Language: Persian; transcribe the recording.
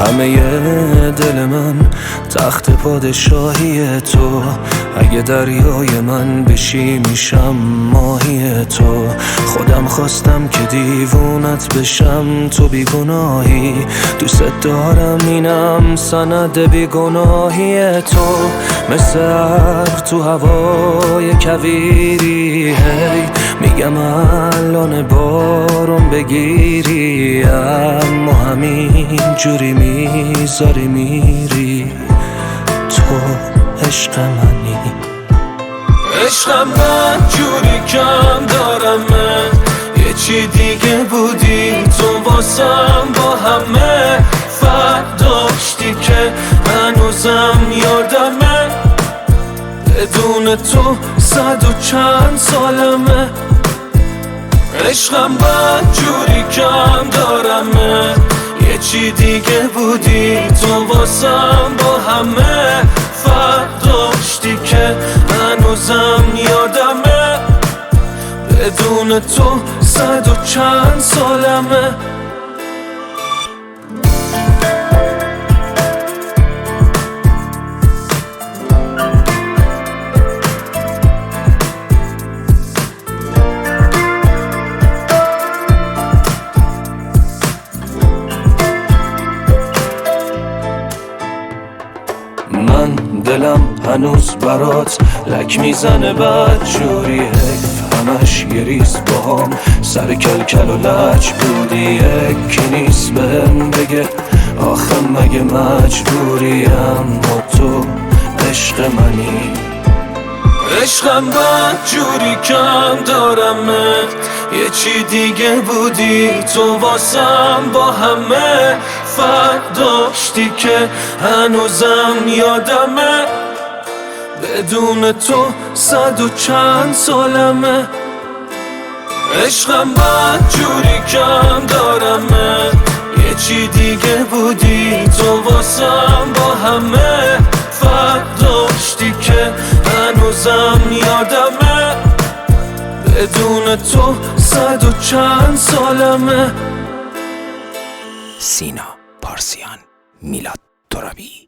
همه دل من تخت پادشاهی تو، اگه دریای من بشی میشم ماهی تو. خودم خواستم که دیوونت بشم، تو بیگناهی، دوست دارم اینم سند بیگناهی تو. مثل ابر تو هوای کویری، هی میگم الان بارون بگیری، اما همین جوری میذاری میری. تو عشق منی، عشقم من جوری کم دارمه، یه چی دیگه بودی تو واسم، با همه فرق داشتی که هنوزم یادمه. بدون تو 100 و چند سالمه. عشقم من جوری کم دارمه، یه چی دیگه بودی تو واسم، با همه فرق داشتی که هنوزم یادمه. بدون تو 100 و چند سالمه. من دلم هنوز برات لک میزنه بدجوری، حیف همش یه ریز باهام سر کلکل و لج بودی. یکی نیست بهم بگه آخه مگه مجبوری، اما تو عشق منی. عشقم من جوری کم دارمه، یه چی دیگه بودی تو واسم، با همه فرق داشتی که هنوزم یادمه. بدون تو 100 و چند سالمه. عشقم من جوری کم دارمه، یه چی دیگه بودی تو واسم، با همه فرق داشتی که هنوزم یادمه. بدون تو 100 و چند سالمه. سینا پارسیان، میلاد ترابی.